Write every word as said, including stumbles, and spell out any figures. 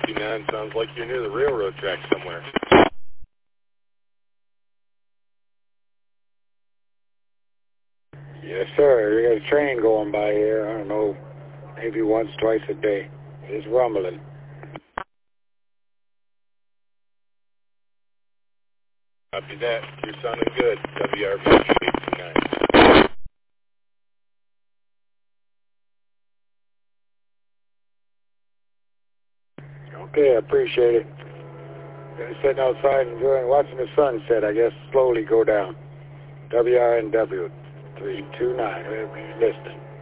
fifty-nine, sounds like you're near the railroad track somewhere. Yes, sir. We got a train going by here. I don't know, maybe once, twice a day. It's rumbling. Copy that. You're sounding good. W R V fifty-nine. Okay, I appreciate it. Been sitting outside enjoying watching the sunset, I guess, slowly go down. W R N W three two nine. We're listening.